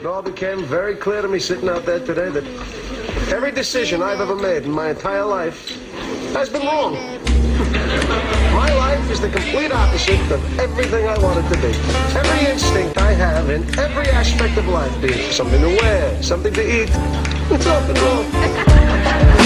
It all became very clear to me sitting out there today that every decision I've ever made in my entire life has been wrong. My life is the complete opposite of everything I want it to be. Every instinct I have in every aspect of life, be it something to wear, something to eat, it's all been wrong.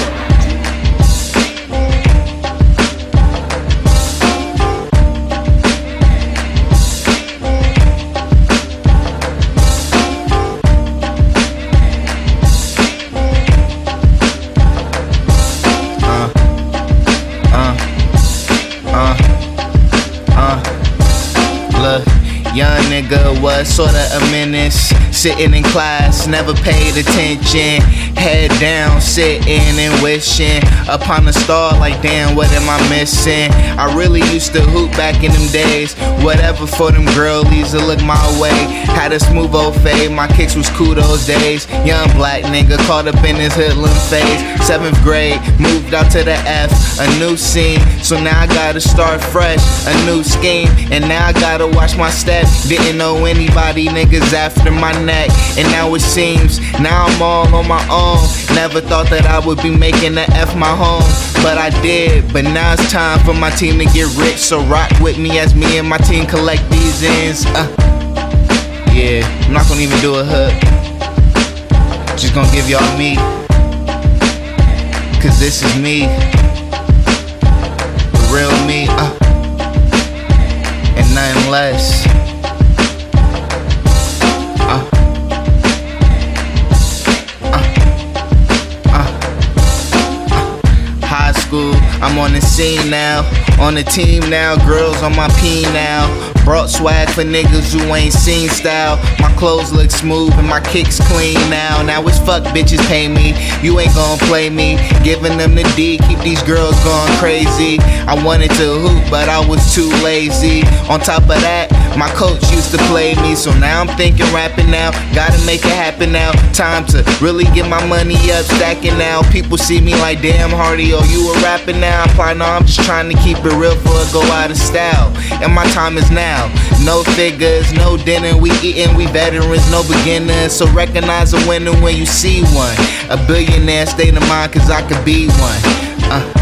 Look, young nigga was sorta a menace. Sitting in class, never paid attention. Head down, sitting and wishing upon a star like damn, what am I missing? I really used to hoop back in them days. Whatever for them girlies that look my way. Had a smooth old fade, my kicks was cool those days. Young black nigga caught up in his hoodlum phase. 7th grade, moved out to the F, a new scene. So now I gotta start fresh, a new scheme. And now I gotta watch my step. Didn't know anybody, niggas after my neck. And now it seems, now I'm all on my own. Never thought that I would be making the F my home, but I did. But now it's time for my team to get rich, so rock with me as me and my team collect these ends. Yeah, I'm not gonna even do a hook, just gonna give y'all me, cause this is me, the real me, and nothing less. High school, I'm on the scene now, on the team now, girls on my pee now. Brought swag for niggas who ain't seen style. My clothes look smooth and my kicks clean now. Now it's fuck bitches pay me, you ain't gon' play me. Giving them the D, keep these girls going crazy. I wanted to hoop but I was too lazy. On top of that, my coach used to play me. So now I'm thinking rapping now, gotta make it happen now. Time to really get my money up, stacking now. People see me like damn Hardy, oh you a rapper now. No, I'm just trying to keep it real for it go out of style. And my time is now. No figures, no dinner, we eatin', we veterans, no beginners. So recognize a winner when you see one. A billionaire state of mind cause I could be one.